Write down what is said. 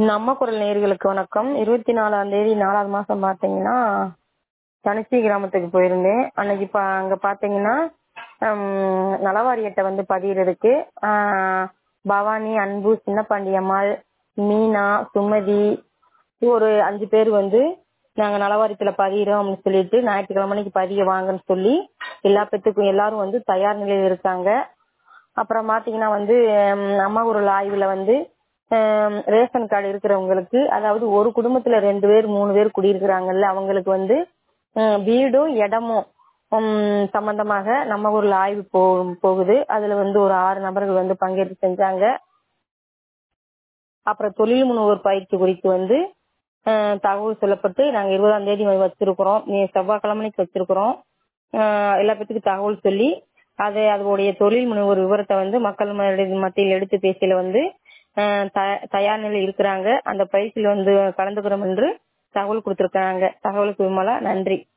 நம்ம குரல் நேயர்களுக்கு வணக்கம். 24ஆம் தேதி 4வது மாசம் பாத்தீங்கன்னா தனிச்சி கிராமத்துக்கு போயிருந்தேன். அன்னைக்கு அங்க பாத்தீங்கன்னா நலவாரியத்தை வந்து பதியறதுக்கு பவானி, அன்பு, சின்னப்பாண்டி அம்மாள், மீனா, சுமதி ஒரு 5 பேர் வந்து நாங்க நலவாரியத்துல பதியிறோம் அப்படின்னு சொல்லிட்டு ஞாயிற்றுக்கிழமைக்கு பதிய வாங்கன்னு சொல்லி எல்லாரும் வந்து தயார் நிலையில் இருக்காங்க. அப்புறம் பாத்தீங்கன்னா வந்து அம்மா ஒரு ஆய்வுல வந்து ரேஷன் கார்டு இருக்கிறவங்களுக்கு, அதாவது ஒரு குடும்பத்துல 2 பேர் 3 பேர் குடியிருக்கிறாங்கல்ல, அவங்களுக்கு வந்து வீடும் இடமும் சம்பந்தமாக நம்ம ஊர்ல ஆய்வு போகுது. அதுல வந்து ஒரு 6 நபர்கள் வந்து பங்கேற்று செஞ்சாங்க. அப்புறம் தொழில் முனைவோர் பயிற்சி குறித்து வந்து தகவல் சொல்லப்பட்டு நாங்க 20ஆம் தேதி வச்சிருக்கிறோம், செவ்வாய்க்கிழமைக்கு வச்சிருக்கிறோம். எல்லா பேத்துக்கும் தகவல் சொல்லி அதோடைய தொழில் முனைவோர் விவரத்தை வந்து மக்கள் மத்தியில் எடுத்து பேசியில வந்து தயார் நிலையில் இருக்கிறாங்க. அந்த பயிற்சியில் வந்து கலந்துக்கிறோம் என்று தகவல் கொடுத்திருக்காங்க. தகவலுக்கு விமலா, நன்றி.